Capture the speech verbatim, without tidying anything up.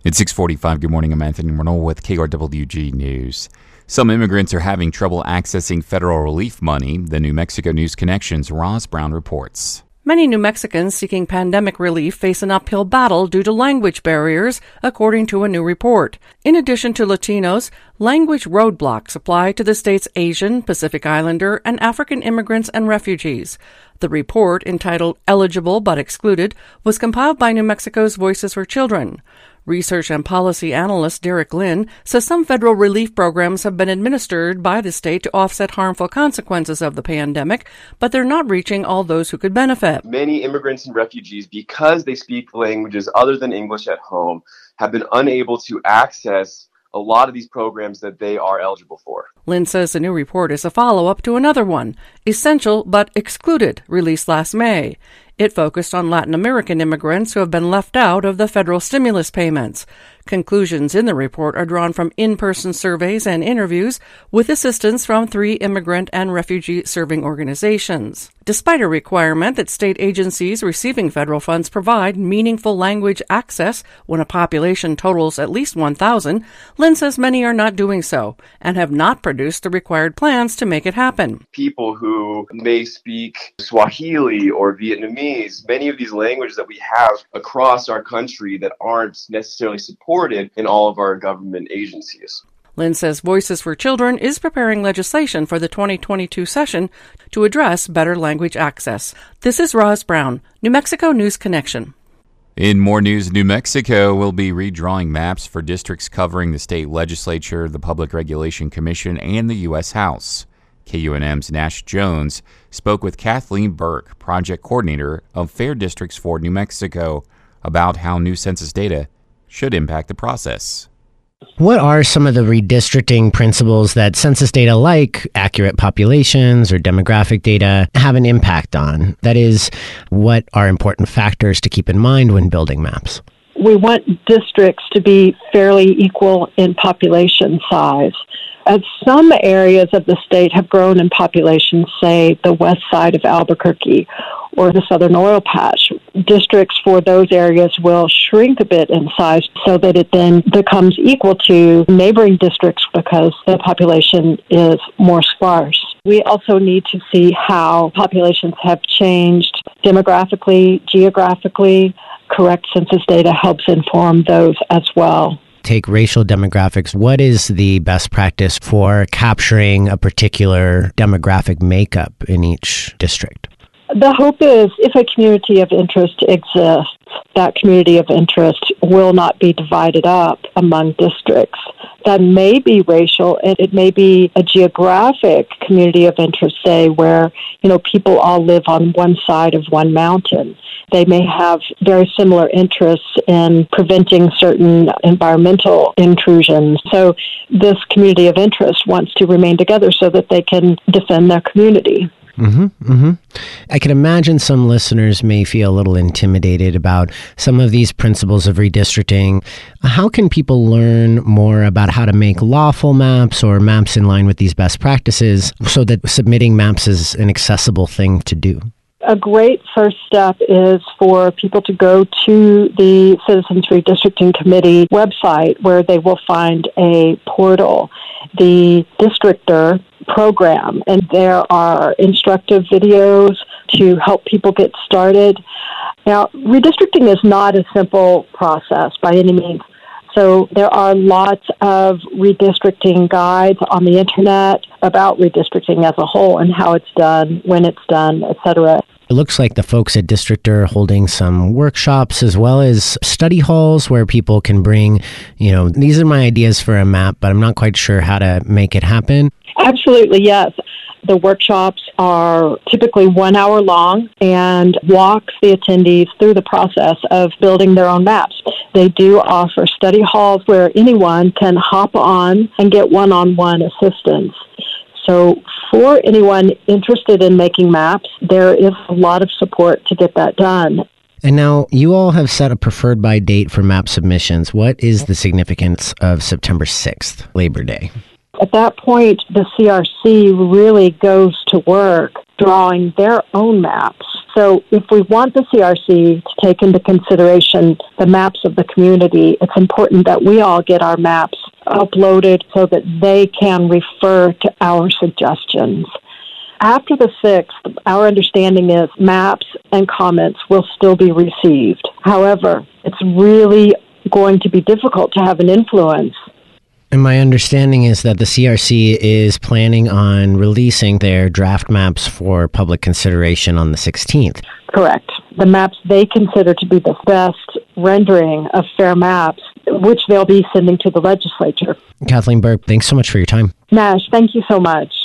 It's six forty-five. Good morning. I'm Anthony Renault with K R W G News. Some immigrants are having trouble accessing federal relief money. The New Mexico News Connection's Roz Brown reports. Many New Mexicans seeking pandemic relief face an uphill battle due to language barriers, according to a new report. In addition to Latinos, language roadblocks apply to the state's Asian, Pacific Islander, and African immigrants and refugees. The report, entitled Eligible but Excluded, was compiled by New Mexico's Voices for Children. Research and policy analyst Derek Lynn says some federal relief programs have been administered by the state to offset harmful consequences of the pandemic, but they're not reaching all those who could benefit. Many immigrants and refugees, because they speak languages other than English at home, have been unable to access a lot of these programs that they are eligible for. Lynn says the new report is a follow-up to another one, Essential but Excluded, released last May. It focused on Latin American immigrants who have been left out of the federal stimulus payments. Conclusions in the report are drawn from in-person surveys and interviews with assistance from three immigrant and refugee-serving organizations. Despite a requirement that state agencies receiving federal funds provide meaningful language access when a population totals at least one thousand, Lynn says many are not doing so and have not produced the required plans to make it happen. People who may speak Swahili or Vietnamese, many of these languages that we have across our country that aren't necessarily supported in all of our government agencies. Lynn says Voices for Children is preparing legislation for the twenty twenty-two session to address better language access. This is Roz Brown, New Mexico News Connection. In more news, New Mexico will be redrawing maps for districts covering the state legislature, the Public Regulation Commission, and the U S House. K U N M's Nash Jones spoke with Kathleen Burke, project coordinator of Fair Districts for New Mexico, about how new census data should impact the process. What are some of the redistricting principles that census data like accurate populations or demographic data have an impact on? That is, what are important factors to keep in mind when building maps? We want districts to be fairly equal in population size. As some areas of the state have grown in population, say the west side of Albuquerque or the southern oil patch, districts for those areas will shrink a bit in size so that it then becomes equal to neighboring districts because the population is more sparse. We also need to see how populations have changed demographically, geographically. Correct census data helps inform those as well. Take racial demographics. What is the best practice for capturing a particular demographic makeup in each district? The hope is if a community of interest exists, that community of interest will not be divided up among districts. That may be racial, and it may be a geographic community of interest, say, where, you know, people all live on one side of one mountain. They may have very similar interests in preventing certain environmental intrusions. So this community of interest wants to remain together so that they can defend their community. Mm-hmm, mm-hmm. I can imagine some listeners may feel a little intimidated about some of these principles of redistricting. How can people learn more about how to make lawful maps or maps in line with these best practices so that submitting maps is an accessible thing to do? A great first step is for people to go to the Citizens Redistricting Committee website where they will find a portal, the Districtor program, and there are instructive videos to help people get started. Now, redistricting is not a simple process by any means. So there are lots of redistricting guides on the internet about redistricting as a whole and how it's done, when it's done, et cetera. It looks like the folks at District are holding some workshops as well as study halls where people can bring, you know, these are my ideas for a map, but I'm not quite sure how to make it happen. Absolutely, yes. The workshops are typically one hour long and walks the attendees through the process of building their own maps. They do offer study halls where anyone can hop on and get one-on-one assistance. So for anyone interested in making maps, there is a lot of support to get that done. And now you all have set a preferred by date for map submissions. What is the significance of September sixth, Labor Day? At that point, the C R C really goes to work drawing their own maps So if we want the C R C to take into consideration the maps of the community, it's important that we all get our maps uploaded so that they can refer to our suggestions. After the sixth, our understanding is maps and comments will still be received. However, it's really going to be difficult to have an influence. And my understanding is that the C R C is planning on releasing their draft maps for public consideration on the sixteenth. Correct. The maps they consider to be the best rendering of fair maps, which they'll be sending to the legislature. Kathleen Burke, thanks so much for your time. Nash, thank you so much.